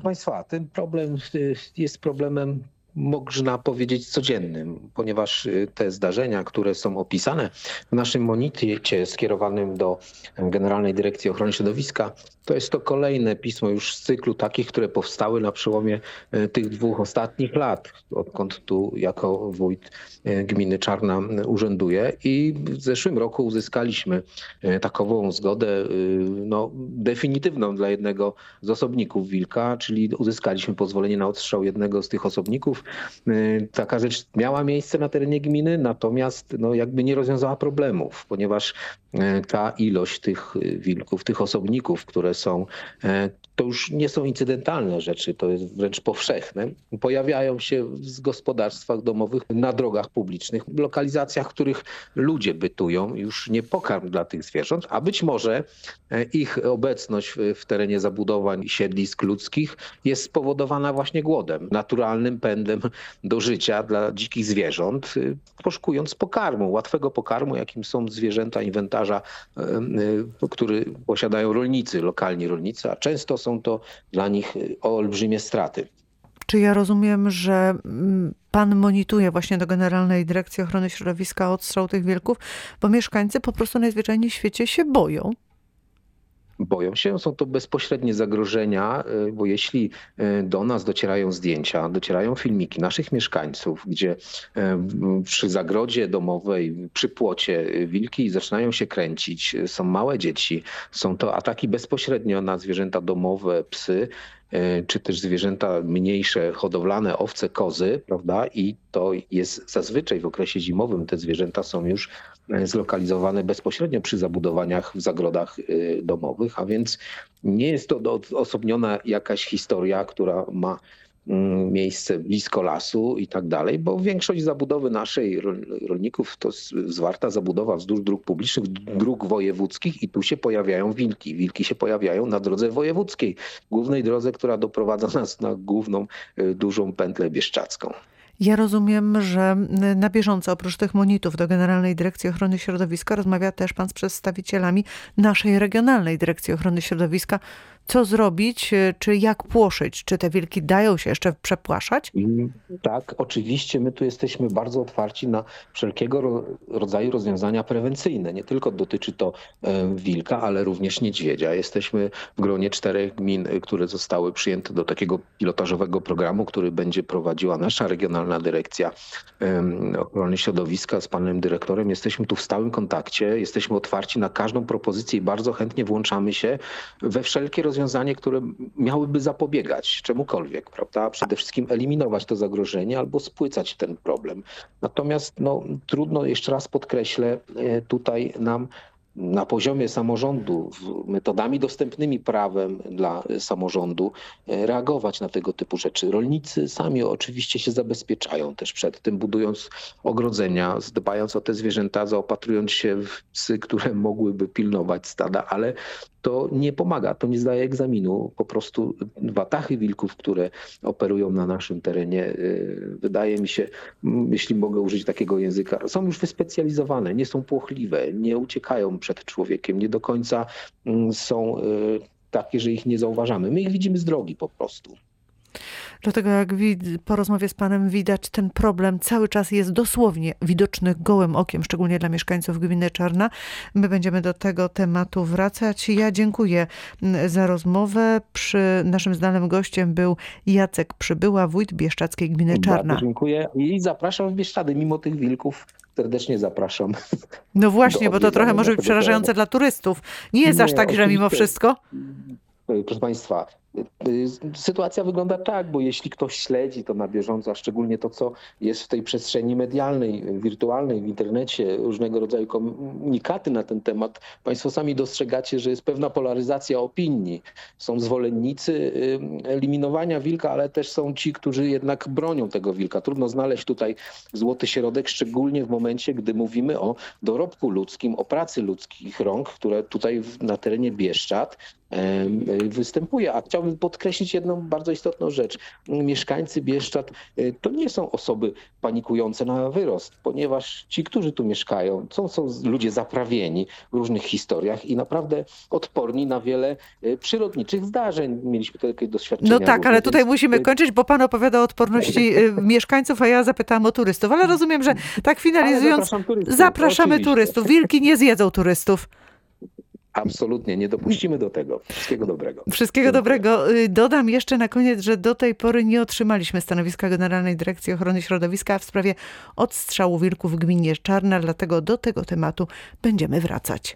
Państwa, ten problem jest problemem, można powiedzieć, codziennym, ponieważ te zdarzenia, które są opisane w naszym monicie skierowanym do Generalnej Dyrekcji Ochrony Środowiska, to jest to kolejne pismo już z cyklu takich, które powstały na przełomie tych 2 ostatnich lat, odkąd tu jako wójt gminy Czarna urzęduję. I w zeszłym roku uzyskaliśmy takową zgodę definitywną dla jednego z osobników wilka, czyli uzyskaliśmy pozwolenie na odstrzał jednego z tych osobników. Taka rzecz miała miejsce na terenie gminy, natomiast jakby nie rozwiązała problemów, ponieważ ta ilość tych wilków, tych osobników, które są, to już nie są incydentalne rzeczy, to jest wręcz powszechne. Pojawiają się w gospodarstwach domowych, na drogach publicznych, w lokalizacjach, w których ludzie bytują, już nie pokarm dla tych zwierząt, a być może ich obecność w terenie zabudowań i siedlisk ludzkich jest spowodowana właśnie głodem, naturalnym pędem do życia dla dzikich zwierząt, poszukując pokarmu, łatwego pokarmu, jakim są zwierzęta inwentarza, który posiadają rolnicy, lokalni rolnicy, a często są to dla nich olbrzymie straty. Czy ja rozumiem, że pan monitoruje właśnie do Generalnej Dyrekcji Ochrony Środowiska odstrzał tych wilków, bo mieszkańcy po prostu najzwyczajniej w świecie się boją? Boją się, są to bezpośrednie zagrożenia, bo jeśli do nas docierają zdjęcia, docierają filmiki naszych mieszkańców, gdzie przy zagrodzie domowej, przy płocie wilki zaczynają się kręcić, są małe dzieci, są to ataki bezpośrednio na zwierzęta domowe, psy, czy też zwierzęta mniejsze, hodowlane, owce, kozy, prawda? I to jest zazwyczaj w okresie zimowym, te zwierzęta są już zlokalizowane bezpośrednio przy zabudowaniach w zagrodach domowych, a więc nie jest to odosobniona jakaś historia, która ma miejsce blisko lasu i tak dalej, bo większość zabudowy naszej rolników to zwarta zabudowa wzdłuż dróg publicznych, dróg wojewódzkich i tu się pojawiają wilki. Wilki się pojawiają na drodze wojewódzkiej, głównej drodze, która doprowadza nas na główną, dużą pętlę bieszczacką. Ja rozumiem, że na bieżąco oprócz tych monitów do Generalnej Dyrekcji Ochrony Środowiska rozmawia też pan z przedstawicielami naszej Regionalnej Dyrekcji Ochrony Środowiska. Co zrobić, czy jak płoszyć? Czy te wilki dają się jeszcze przepłaszać? Tak, oczywiście my tu jesteśmy bardzo otwarci na wszelkiego rodzaju rozwiązania prewencyjne. Nie tylko dotyczy to wilka, ale również niedźwiedzia. Jesteśmy w gronie 4 gmin, które zostały przyjęte do takiego pilotażowego programu, który będzie prowadziła nasza Regionalna Dyrekcja Ochrony Środowiska z panem dyrektorem. Jesteśmy tu w stałym kontakcie, jesteśmy otwarci na każdą propozycję i bardzo chętnie włączamy się we wszelkie rozwiązanie, które miałyby zapobiegać czemukolwiek, prawda? Przede wszystkim eliminować to zagrożenie albo spłycać ten problem. Natomiast trudno, jeszcze raz podkreślę, tutaj nam na poziomie samorządu, metodami dostępnymi prawem dla samorządu reagować na tego typu rzeczy. Rolnicy sami oczywiście się zabezpieczają też przed tym, budując ogrodzenia, dbając o te zwierzęta, zaopatrując się w psy, które mogłyby pilnować stada, ale to nie pomaga, to nie zdaje egzaminu. Po prostu watachy wilków, które operują na naszym terenie, wydaje mi się, jeśli mogę użyć takiego języka, są już wyspecjalizowane, nie są płochliwe, nie uciekają przed człowiekiem, nie do końca są takie, że ich nie zauważamy. My ich widzimy z drogi po prostu. Dlatego jak po rozmowie z panem widać, ten problem cały czas jest dosłownie widoczny gołym okiem, szczególnie dla mieszkańców gminy Czarna. My będziemy do tego tematu wracać. Ja dziękuję za rozmowę. Naszym znanym gościem był Jacek Przybyła, wójt bieszczackiej gminy Czarna. Bardzo dziękuję i zapraszam w Bieszczady, mimo tych wilków. Serdecznie zapraszam. No właśnie, bo to trochę może być przerażające dla turystów. Nie jest aż tak źle mimo wszystko? Proszę Państwa, sytuacja wygląda tak, bo jeśli ktoś śledzi to na bieżąco, a szczególnie to, co jest w tej przestrzeni medialnej, wirtualnej, w internecie, różnego rodzaju komunikaty na ten temat, Państwo sami dostrzegacie, że jest pewna polaryzacja opinii. Są zwolennicy eliminowania wilka, ale też są ci, którzy jednak bronią tego wilka. Trudno znaleźć tutaj złoty środek, szczególnie w momencie, gdy mówimy o dorobku ludzkim, o pracy ludzkich rąk, które tutaj na terenie Bieszczad występuje. A chciałbym chciałbym podkreślić jedną bardzo istotną rzecz. Mieszkańcy Bieszczad to nie są osoby panikujące na wyrost, ponieważ ci, którzy tu mieszkają, są ludzie zaprawieni w różnych historiach i naprawdę odporni na wiele przyrodniczych zdarzeń. Mieliśmy takie doświadczenia. No tak, różne, ale tutaj więc musimy kończyć, bo pan opowiada o odporności mieszkańców, a ja zapytałam o turystów. Ale rozumiem, że tak finalizując, zapraszam turystów, zapraszamy oczywiście. turystów. Wilki nie zjedzą turystów. Absolutnie, nie dopuścimy do tego. Wszystkiego dobrego. Wszystkiego Dziękuję. dobrego. Dodam jeszcze na koniec, że do tej pory nie otrzymaliśmy stanowiska Generalnej Dyrekcji Ochrony Środowiska w sprawie odstrzału wilków w gminie Czarna, dlatego do tego tematu będziemy wracać.